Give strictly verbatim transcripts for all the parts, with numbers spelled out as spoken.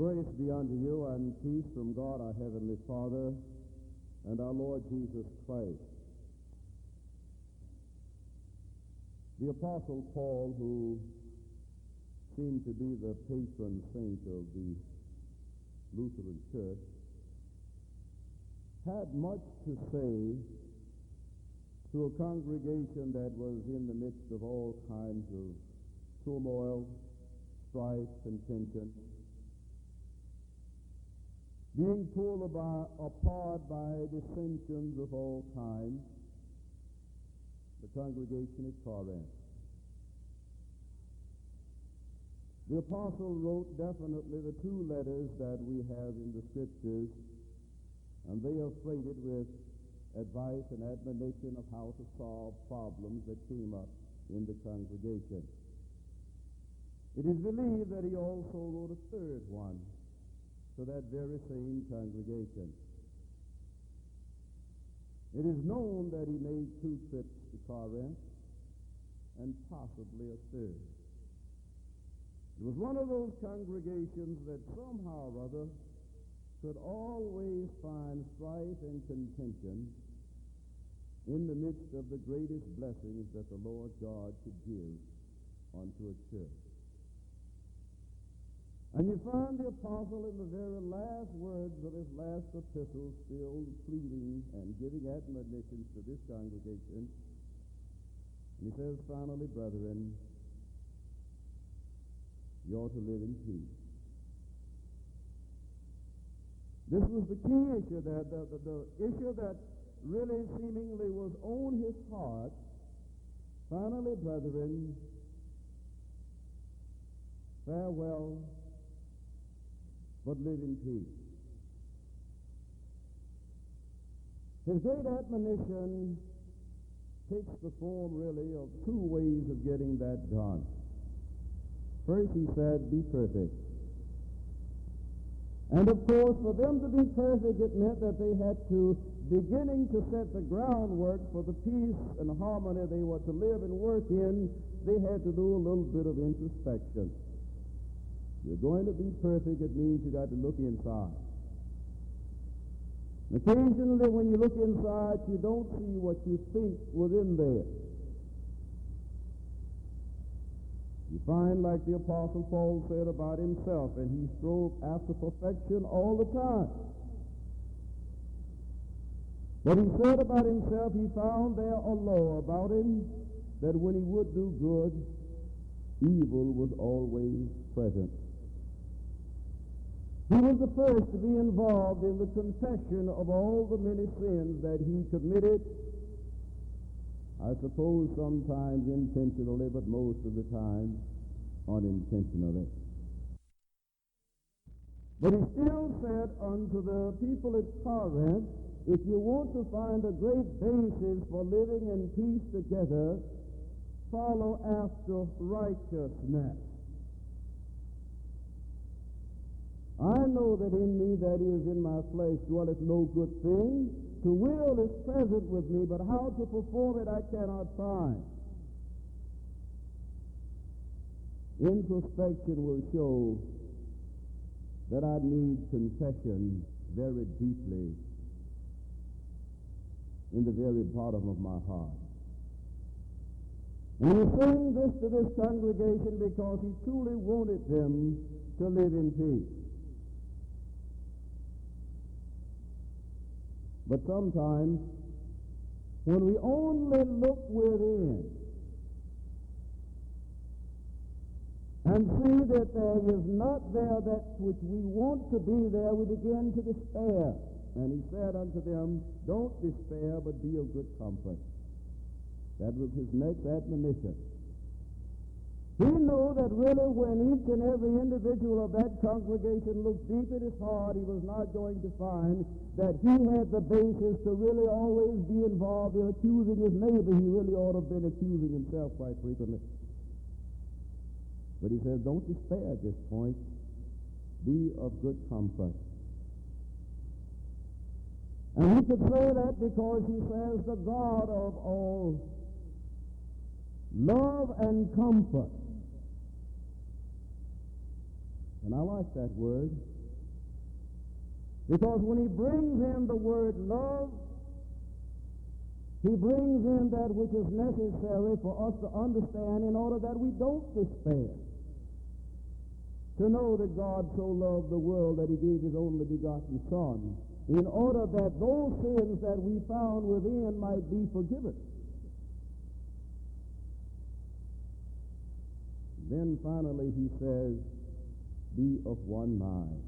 Grace be unto you and peace from God our Heavenly Father and our Lord Jesus Christ. The Apostle Paul, who seemed to be the patron saint of the Lutheran Church, had much to say to a congregation that was in the midst of all kinds of turmoil, strife, contention, being pulled about, apart by dissensions of all kinds, the congregation at Corinth. The apostle wrote definitely the two letters that we have in the Scriptures, and they are freighted with advice and admonition of how to solve problems that came up in the congregation. It is believed that he also wrote a third one to that very same congregation. It is known that he made two trips to Corinth and possibly a third. It was one of those congregations that somehow or other could always find strife and contention in the midst of the greatest blessings that the Lord God could give unto a church. And you find the apostle in the very last words of his last epistle still pleading and giving admonitions to this congregation. And he says, finally, brethren, you ought to live in peace. This was the key issue, that the, the, the issue that really seemingly was on his heart. Finally, brethren, farewell, but live in peace. His great admonition takes the form, really, of two ways of getting that done. First, he said, be perfect. And, of course, for them to be perfect, it meant that they had to, beginning to set the groundwork for the peace and harmony they were to live and work in, they had to do a little bit of introspection. You're going to be perfect, it means you got to look inside. Occasionally, when you look inside, you don't see what you think was in there. You find, like the Apostle Paul said about himself, and he strove after perfection all the time. But he said about himself, he found there a law about him that when he would do good, evil was always present. He was the first to be involved in the confession of all the many sins that he committed, I suppose sometimes intentionally, but most of the time unintentionally. But he still said unto the people at Corinth, if you want to find a great basis for living in peace together, follow after righteousness. I know that in me, that is, in my flesh, dwelleth no good thing. To will is present with me, but how to perform it I cannot find. Introspection will show that I need confession very deeply in the very bottom of my heart. And he's saying this to this congregation because he truly wanted them to live in peace. But sometimes, when we only look within and see that there is not there that which we want to be there, we begin to despair. And he said unto them, don't despair, but be of good comfort. That was his next admonition. He knew that really when each and every individual of that congregation looked deep in his heart, he was not going to find that he had the basis to really always be involved in accusing his neighbor. He really ought to have been accusing himself quite frequently. But he says, don't despair at this point. Be of good comfort. And he could say that because he says the God of all love and comfort And I like that word, because when he brings in the word love, he brings in that which is necessary for us to understand in order that we don't despair. To know that God so loved the world that he gave his only begotten Son, in order that those sins that we found within might be forgiven. Then finally he says, be of one mind.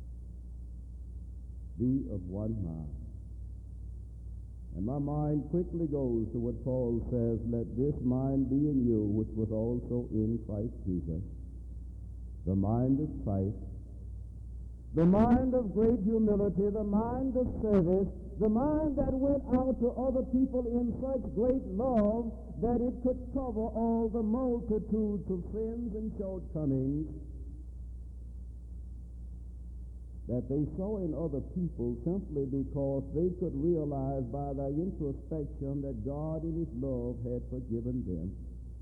Be of one mind. And my mind quickly goes to what Paul says, let this mind be in you, which was also in Christ Jesus. The mind of Christ, the mind of great humility, the mind of service, the mind that went out to other people in such great love that it could cover all the multitudes of sins and shortcomings that they saw in other people simply because they could realize by their introspection that God in his love had forgiven them.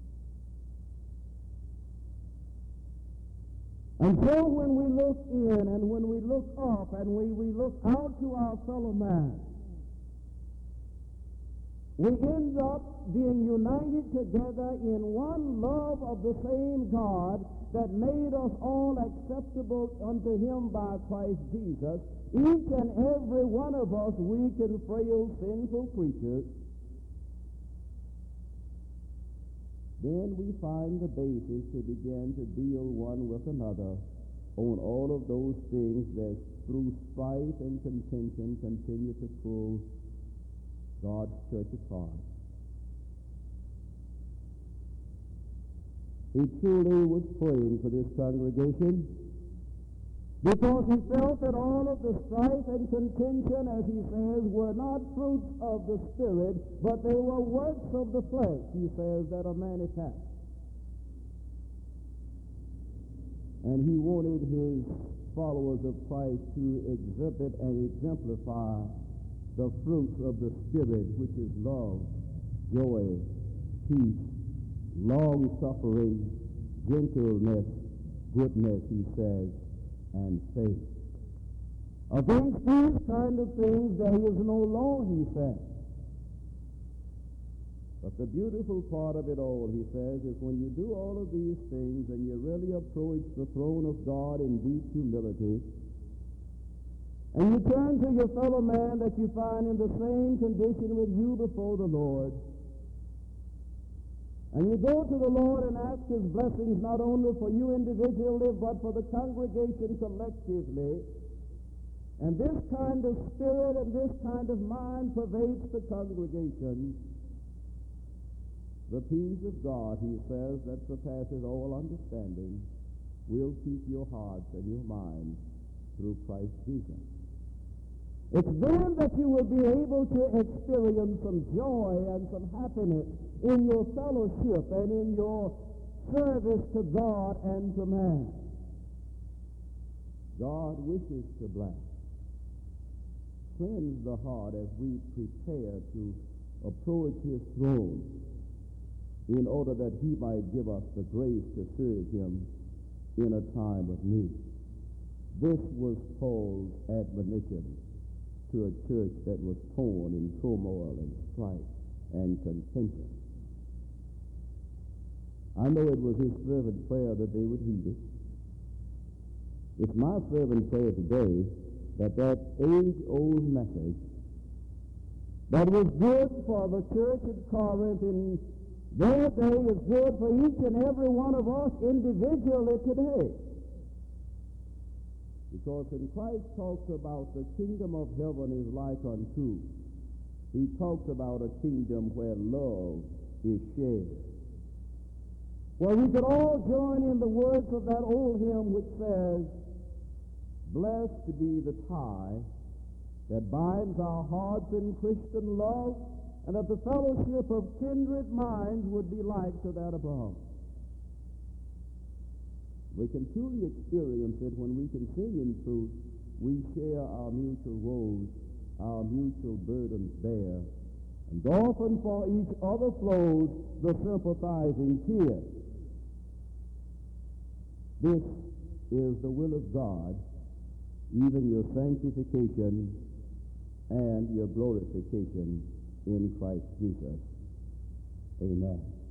And so when we look in and when we look up and we, we look out to our fellow man, we end up being united together in one love of the same God that made us all acceptable unto him by Christ Jesus. Each and every one of us, weak and frail, sinful creatures. Then we find the basis to begin to deal one with another on all of those things that through strife and contention continue to pull God's church apart. He truly was praying for this congregation because he felt that all of the strife and contention, as he says, were not fruits of the Spirit, but they were works of the flesh, he says, that are manifest. And he wanted his followers of Christ to exhibit and exemplify the fruits of the Spirit, which is love, joy, peace, long-suffering, gentleness, goodness, he says, and faith. Against these kind of things there is no law, he says. But the beautiful part of it all, he says, is when you do all of these things and you really approach the throne of God in deep humility, and you turn to your fellow man that you find in the same condition with you before the Lord, and you go to the Lord and ask his blessings not only for you individually, but for the congregation collectively, and this kind of spirit and this kind of mind pervades the congregation, the peace of God, he says, that surpasses all understanding, will keep your hearts and your minds through Christ Jesus. It's then that you will be able to experience some joy and some happiness in your fellowship and in your service to God and to man. God wishes to bless. Cleanse the heart as we prepare to approach his throne in order that he might give us the grace to serve him in a time of need. This was Paul's admonition to a church that was torn in turmoil and strife and contention. I know it was his fervent prayer that they would heed it. It's my fervent prayer today that that age-old message that was good for the church at Corinth in their day is good for each and every one of us individually today. Because when Christ talks about the kingdom of heaven is like unto, he talks about a kingdom where love is shared. Well, we could all join in the words of that old hymn which says, blessed be the tie that binds our hearts in Christian love, and that the fellowship of kindred minds would be like to that above. We can truly experience it when we can sing in truth, we share our mutual woes, our mutual burdens bear, and often for each other flows the sympathizing tear. This is the will of God, even your sanctification and your glorification in Christ Jesus. Amen.